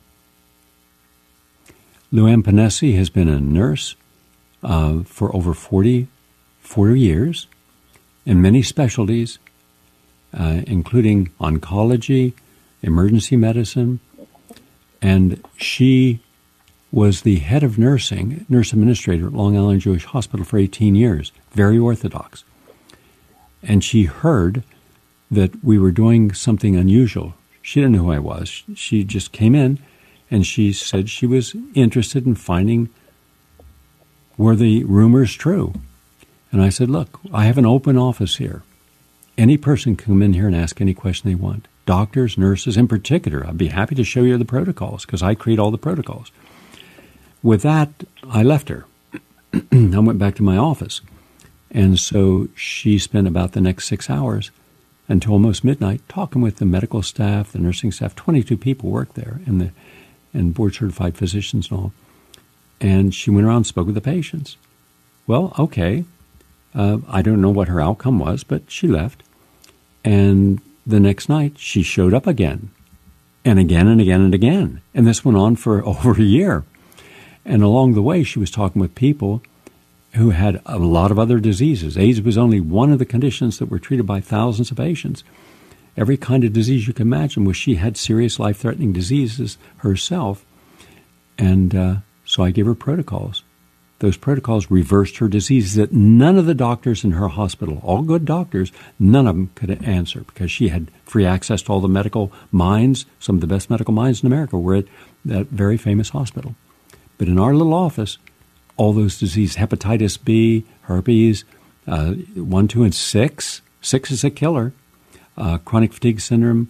Luann Panesi has been a nurse for over 40 years in many specialties, including oncology, emergency medicine, and she was the head of nursing, nurse administrator at Long Island Jewish Hospital for 18 years, very orthodox. And she heard that we were doing something unusual. She didn't know who I was. She just came in, and she said she was interested in finding were the rumors true. And I said, look, I have an open office here. Any person can come in here and ask any question they want. Doctors, nurses in particular. I'd be happy to show you the protocols because I create all the protocols. With that, I left her. I went back to my office. And so she spent about the next 6 hours until almost midnight talking with the medical staff, the nursing staff. 22 people worked there, and board-certified physicians and all. And she went around and spoke with the patients. Well, okay. I don't know what her outcome was, but she left. And the next night, she showed up again, and again, and again, and again. And this went on for over a year. And along the way, she was talking with people who had a lot of other diseases. AIDS was only one of the conditions that were treated by thousands of patients. Every kind of disease you can imagine, where she had serious life-threatening diseases herself. And so I gave her protocols. Those protocols reversed her diseases that none of the doctors in her hospital, all good doctors, none of them could answer because she had free access to all the medical minds. Some of the best medical minds in America were at that very famous hospital. But in our little office, all those diseases, hepatitis B, herpes, 1, 2, and 6. 6 is a killer. Chronic fatigue syndrome,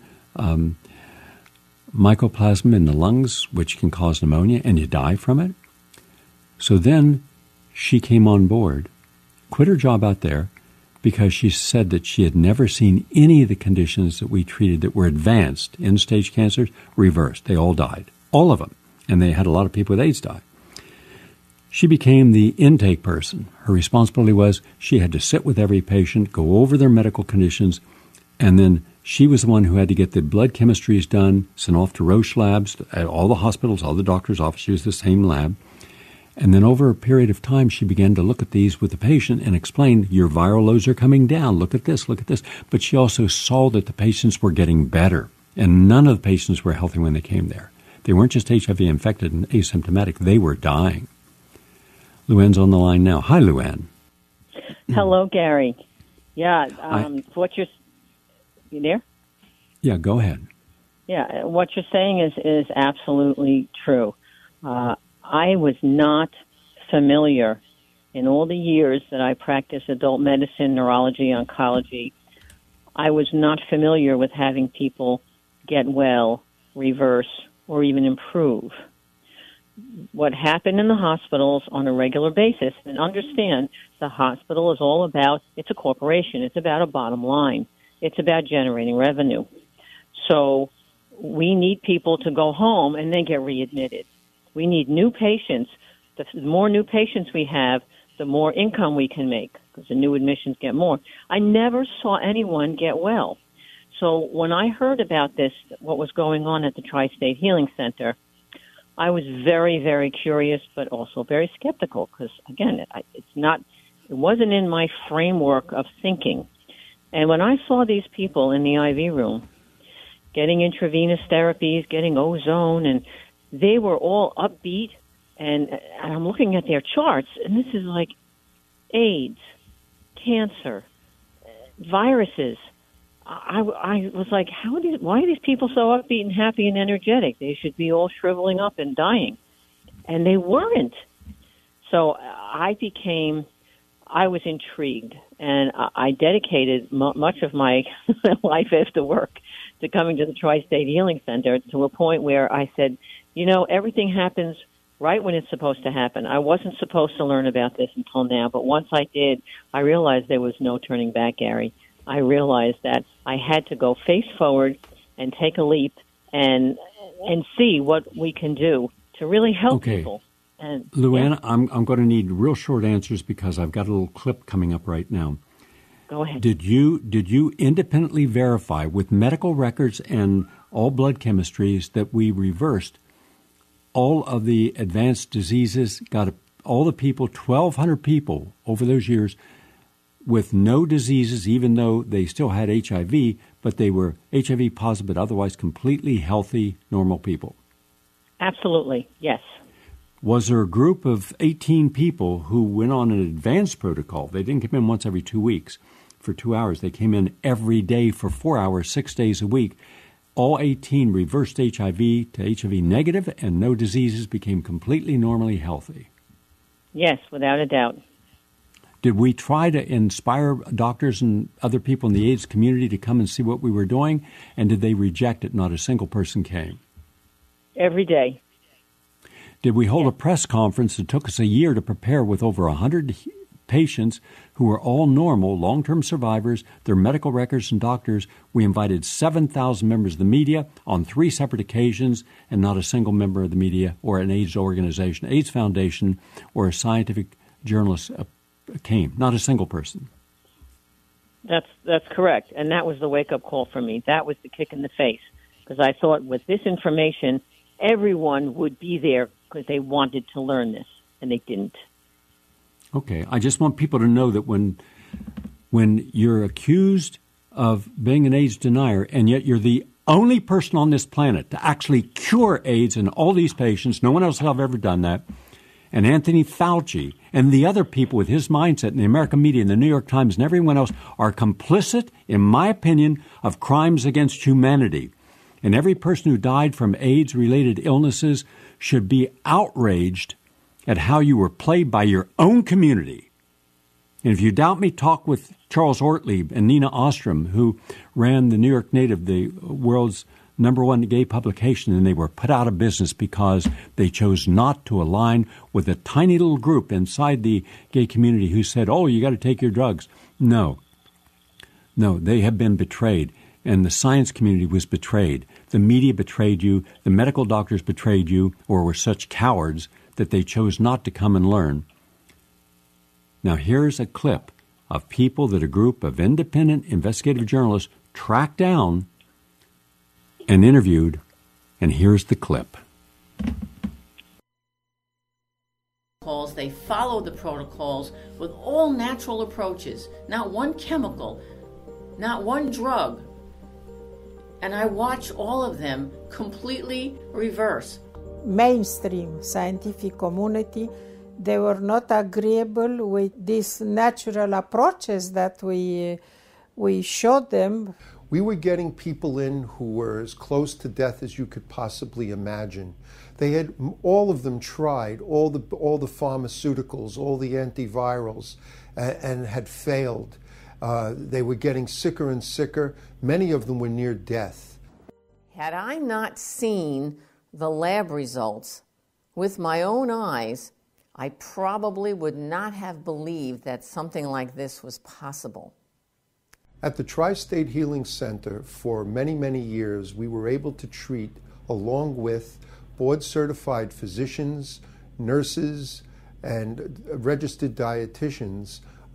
mycoplasma in the lungs, which can cause pneumonia, and you die from it. So then she came on board, quit her job out there, because she said that she had never seen any of the conditions that we treated that were advanced, end-stage cancers, reversed. They all died, all of them. And they had a lot of people with AIDS die. She became the intake person. Her responsibility was she had to sit with every patient, go over their medical conditions, and then she was the one who had to get the blood chemistries done, sent off to Roche labs, at all the hospitals, all the doctors' offices used the same lab. And then over a period of time, she began to look at these with the patient and explain, your viral loads are coming down, look at this, look at this. But she also saw that the patients were getting better, and none of the patients were healthy when they came there. They weren't just HIV infected and asymptomatic, they were dying. Luann's on the line now. Hi, Luann. Hello, Gary. Yeah, what you there? Yeah, go ahead. Yeah, what you're saying is absolutely true. I was not familiar in all the years that I practiced adult medicine, neurology, oncology. I was not familiar with having people get well, reverse, or even improve. What happened in the hospitals on a regular basis, and understand the hospital is all about, it's a corporation, it's about a bottom line. It's about generating revenue. So we need people to go home and then get readmitted. We need new patients. The more new patients we have, the more income we can make because the new admissions get more. I never saw anyone get well. So when I heard about this, what was going on at the Tri-State Healing Center, I was very, very curious, but also very skeptical because, again, it wasn't in my framework of thinking. And when I saw these people in the IV room getting intravenous therapies, getting ozone, and they were all upbeat, and I'm looking at their charts, and this is like, AIDS, cancer, viruses. I was like, why are these people so upbeat and happy and energetic? They should be all shriveling up and dying. And they weren't. So I was intrigued, and I dedicated much of my life after work to coming to the Tri-State Healing Center, to a point where I said, everything happens right when it's supposed to happen. I wasn't supposed to learn about this until now, but once I did, I realized there was no turning back, Gary. I realized that I had to go face forward and take a leap and see what we can do to really help people. And Luann, I'm going to need real short answers because I've got a little clip coming up right now. Go ahead. Did you independently verify with medical records and all blood chemistries that we reversed all of the advanced diseases, got all the people, 1,200 people over those years with no diseases, even though they still had HIV, but they were HIV positive, but otherwise completely healthy, normal people? Absolutely, yes. Was there a group of 18 people who went on an advanced protocol? They didn't come in once every 2 weeks for 2 hours. They came in every day for 4 hours, 6 days a week. All 18 reversed HIV to HIV negative, and no diseases, became completely normally healthy. Yes, without a doubt. Did we try to inspire doctors and other people in the AIDS community to come and see what we were doing? And did they reject it? Not a single person came. Every day. Did we hold a press conference that took us a year to prepare with over 100 patients who were all normal, long-term survivors, their medical records and doctors? We invited 7,000 members of the media on 3 separate occasions, and not a single member of the media or an AIDS organization, AIDS Foundation, or a scientific journalist came. Not a single person. That's correct. And that was the wake-up call for me. That was the kick in the face. Because I thought with this information, everyone would be there because they wanted to learn this, and they didn't. Okay. I just want people to know that when you're accused of being an AIDS denier, and yet you're the only person on this planet to actually cure AIDS in all these patients, no one else has ever done that, and Anthony Fauci and the other people with his mindset in the American media and the New York Times and everyone else are complicit, in my opinion, of crimes against humanity. And every person who died from AIDS-related illnesses should be outraged at how you were played by your own community. And if you doubt me, talk with Charles Ortlieb and Nina Ostrom, who ran the New York Native, the world's #1 gay publication, and they were put out of business because they chose not to align with a tiny little group inside the gay community who said, oh, you got to take your drugs. No, they have been betrayed. And the science community was betrayed. The media betrayed you. The medical doctors betrayed you, or were such cowards that they chose not to come and learn. Now here's a clip of people that a group of independent investigative journalists tracked down and interviewed, and here's the clip. They follow the protocols with all natural approaches, not one chemical, not one drug. And I watch all of them completely reverse. Mainstream scientific community, they were not agreeable with these natural approaches that we showed them. We were getting people in who were as close to death as you could possibly imagine. They had, all of them tried all the pharmaceuticals, all the antivirals, and had failed. They were getting sicker and sicker. Many of them were near death. Had I not seen the lab results with my own eyes, I probably would not have believed that something like this was possible. At the Tri-State Healing Center, for many, many years, we were able to treat, along with board-certified physicians, nurses, and registered dietitians,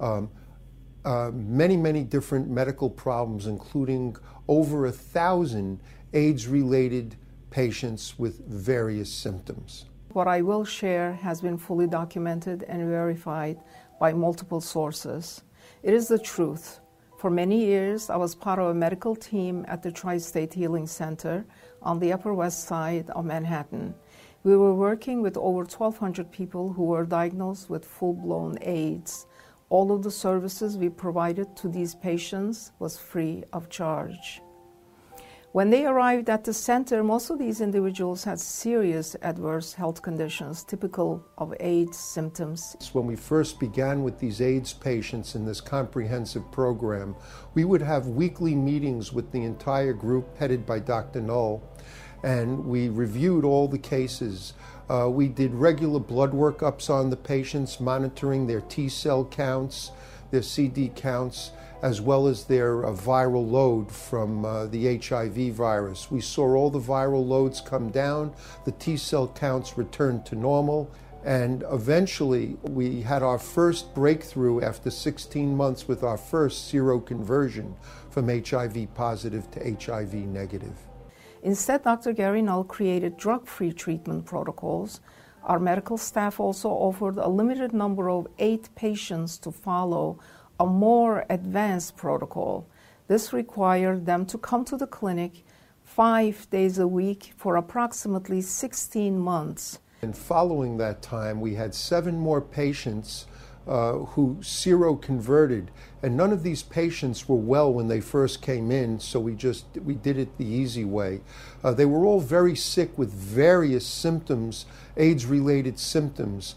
many, many different medical problems, including over 1,000 AIDS-related patients with various symptoms. What I will share has been fully documented and verified by multiple sources. It is the truth. For many years, I was part of a medical team at the Tri-State Healing Center on the Upper West Side of Manhattan. We were working with over 1,200 people who were diagnosed with full-blown AIDS, All of the services we provided to these patients was free of charge. When they arrived at the center, most of these individuals had serious adverse health conditions typical of AIDS symptoms. When we first began with these AIDS patients in this comprehensive program, we would have weekly meetings with the entire group headed by Dr. Knoll, and we reviewed all the cases. We did regular blood workups on the patients, monitoring their T-cell counts, their CD counts, as well as their viral load from the HIV virus. We saw all the viral loads come down, the T-cell counts returned to normal, and eventually we had our first breakthrough after 16 months with our first seroconversion from HIV positive to HIV negative. Instead, Dr. Gary Null created drug-free treatment protocols. Our medical staff also offered a limited number of 8 patients to follow a more advanced protocol. This required them to come to the clinic 5 days a week for approximately 16 months. And following that time, we had 7 more patients who seroconverted, and none of these patients were well when they first came in, so we did it the easy way. They were all very sick with various symptoms, AIDS-related symptoms.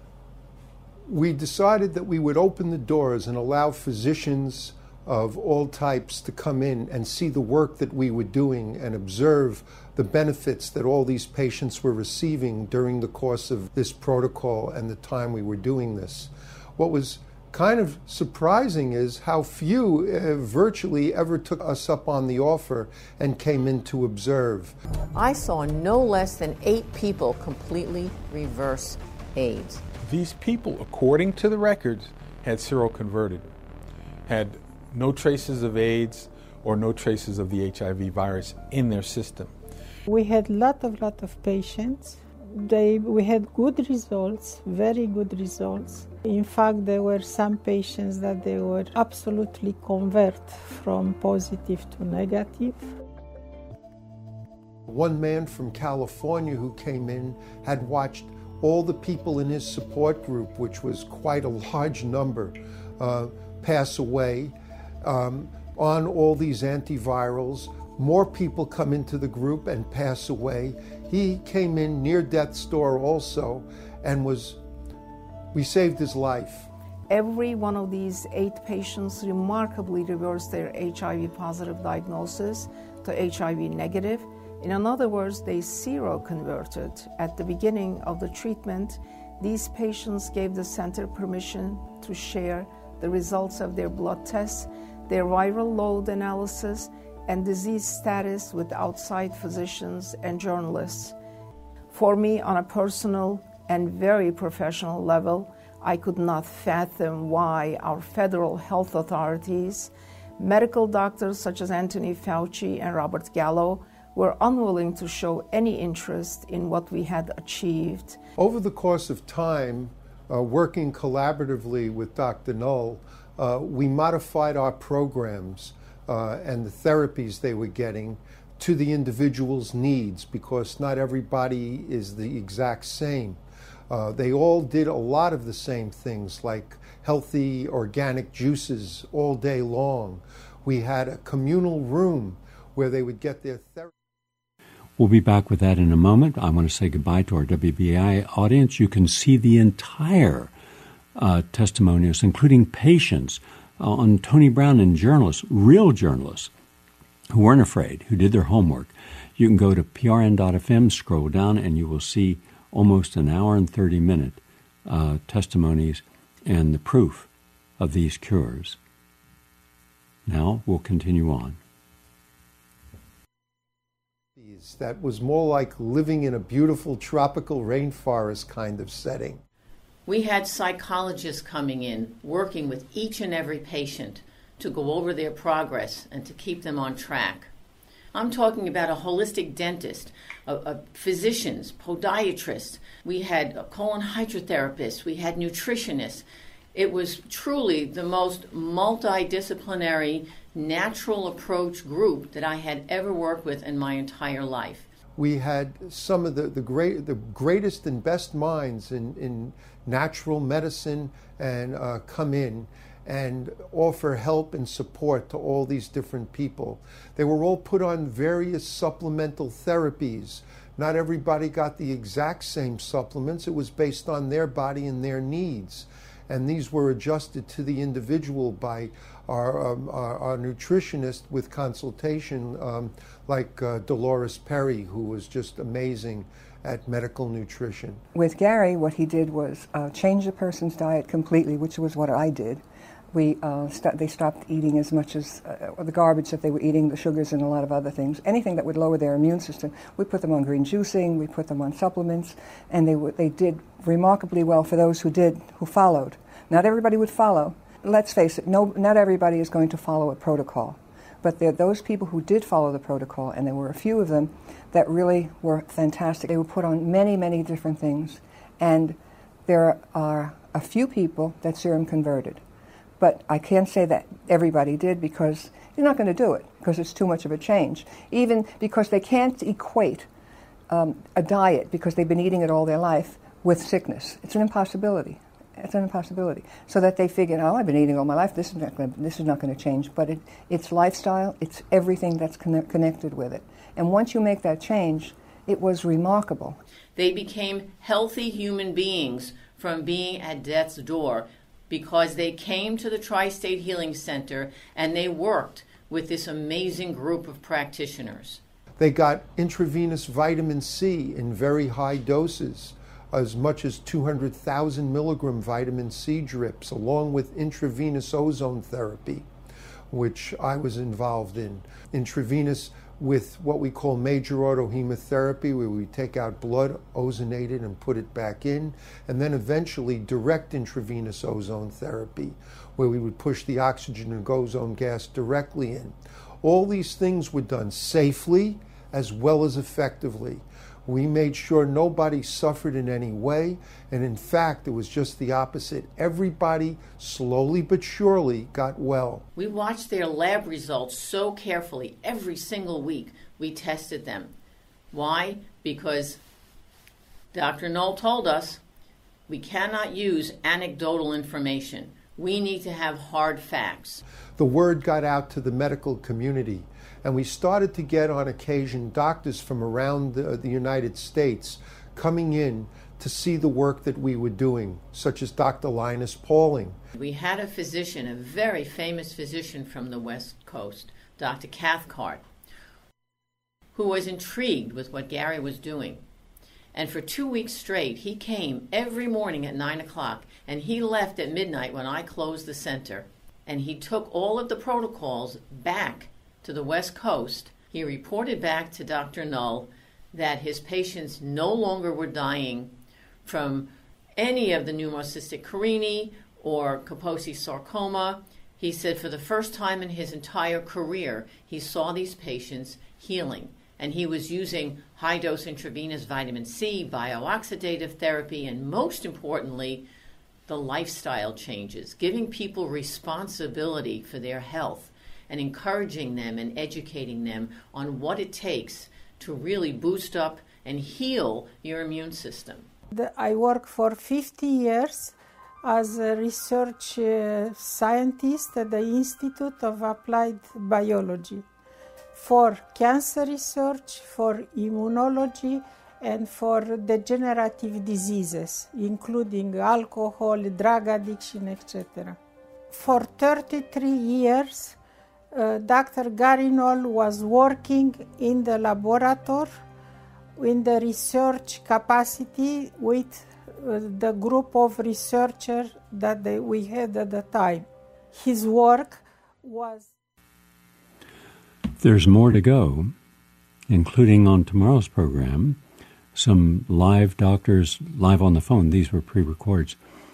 We decided that we would open the doors and allow physicians of all types to come in and see the work that we were doing and observe the benefits that all these patients were receiving during the course of this protocol and the time we were doing this. What was kind of surprising is how few virtually ever took us up on the offer and came in to observe. I saw no less than 8 people completely reverse AIDS. These people, according to the records, had seroconverted, had no traces of AIDS or no traces of the HIV virus in their system. We had lot of patients. We had good results, very good results. In fact, there were some patients that they were absolutely convert from positive to negative. One man from California who came in had watched all the people in his support group, which was quite a large number, pass away on all these antivirals. More people come into the group and pass away. He came in near death's door also, and we saved his life. Every one of these 8 patients remarkably reversed their HIV positive diagnosis to HIV negative. In other words, they seroconverted. At the beginning of the treatment, these patients gave the center permission to share the results of their blood tests, their viral load analysis, and disease status with outside physicians and journalists. For me, on a personal and very professional level, I could not fathom why our federal health authorities, medical doctors such as Anthony Fauci and Robert Gallo, were unwilling to show any interest in what we had achieved. Over the course of time, working collaboratively with Dr. Knoll, we modified our programs and the therapies they were getting to the individual's needs, because not everybody is the exact same. They all did a lot of the same things, like healthy organic juices all day long. We had a communal room where they would get their therapy. We'll be back with that in a moment. I want to say goodbye to our WBAI audience. You can see the entire testimonials, including patients, on Tony Brown and journalists, real journalists, who weren't afraid, who did their homework. You can go to prn.fm, scroll down, and you will see almost an hour and 30-minute testimonies and the proof of these cures. Now we'll continue on. That was more like living in a beautiful tropical rainforest kind of setting. We had psychologists coming in, working with each and every patient to go over their progress and to keep them on track. I'm talking about a holistic dentist, physicians, podiatrists. We had colon hydrotherapists. We had nutritionists. It was truly the most multidisciplinary, natural approach group that I had ever worked with in my entire life. We had some of the greatest and best minds in natural medicine and come in and offer help and support to all these different people. They were all put on various supplemental therapies. Not everybody got the exact same supplements. It was based on their body and their needs. And these were adjusted to the individual by our nutritionist with consultation, like Dolores Perry, who was just amazing at medical nutrition. With Gary, what he did was change the person's diet completely, which was what I did. They stopped eating as much as the garbage that they were eating, the sugars and a lot of other things. Anything that would lower their immune system. We put them on green juicing, we put them on supplements, and they did remarkably well for those who followed. Not everybody would follow. Let's face it, not everybody is going to follow a protocol. But there are those people who did follow the protocol, and there were a few of them that really were fantastic. They were put on many, many different things, and there are a few people that serum converted. But I can't say that everybody did, because you're not going to do it, because it's too much of a change. Even because they can't equate a diet, because they've been eating it all their life, with sickness. It's an impossibility. It's an impossibility. So that they figured, I've been eating all my life, this is not going to change. But it's lifestyle, it's everything that's connected with it. And once you make that change, it was remarkable. They became healthy human beings from being at death's door, because they came to the Tri-State Healing Center and they worked with this amazing group of practitioners. They got intravenous vitamin C in very high doses, as much as 200,000 milligram vitamin C drips, along with intravenous ozone therapy, which I was involved in. Intravenous with what we call major autohemotherapy, where we take out blood, ozonate it, and put it back in, and then eventually direct intravenous ozone therapy, where we would push the oxygen and ozone gas directly in. All these things were done safely as well as effectively. We made sure nobody suffered in any way, and in fact, it was just the opposite. Everybody, slowly but surely, got well. We watched their lab results so carefully. Every single week, we tested them. Why? Because Dr. Knoll told us we cannot use anecdotal information. We need to have hard facts. The word got out to the medical community, and we started to get, on occasion, doctors from around the United States coming in to see the work that we were doing, such as Dr. Linus Pauling. We had a physician, a very famous physician from the West Coast, Dr. Cathcart, who was intrigued with what Gary was doing. And for 2 weeks straight, he came every morning at 9 o'clock, and he left at midnight when I closed the center. And he took all of the protocols back to the West Coast. He reported back to Dr. Knoll that his patients no longer were dying from any of the pneumocystic carini or Kaposi sarcoma. He said for the first time in his entire career, he saw these patients healing. And he was using high-dose intravenous vitamin C, biooxidative therapy, and most importantly, the lifestyle changes, giving people responsibility for their health and encouraging them and educating them on what it takes to really boost up and heal your immune system. I worked for 50 years as a research scientist at the Institute of Applied Biology for cancer research, for immunology, and for degenerative diseases, including alcohol, drug addiction, etc. For 33 years, Dr. Gary Knoll was working in the laboratory in the research capacity with the group of researchers that we had at the time. His work was... There's more to go, including on tomorrow's program, some live doctors live on the phone. These were pre-records.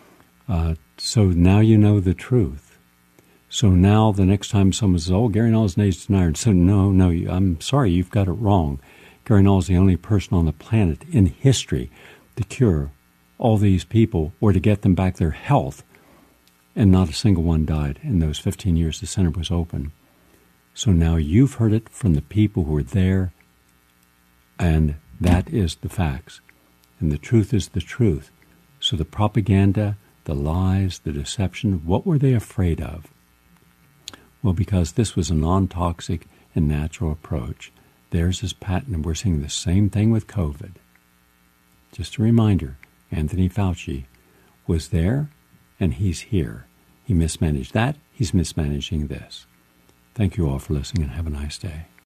So now you know the truth. So now the next time someone says, oh, Gary Knoll is an AIDS denier, so no, I'm sorry, you've got it wrong. Gary Knoll is the only person on the planet in history to cure all these people or to get them back their health, and not a single one died in those 15 years the center was open. So now you've heard it from the people who were there And that is the facts. And the truth is the truth. So the propaganda, the lies, the deception, what were they afraid of? Well, because this was a non-toxic and natural approach. Theirs is patent, and we're seeing the same thing with COVID. Just a reminder, Anthony Fauci was there, and he's here. He mismanaged that. He's mismanaging this. Thank you all for listening, and have a nice day.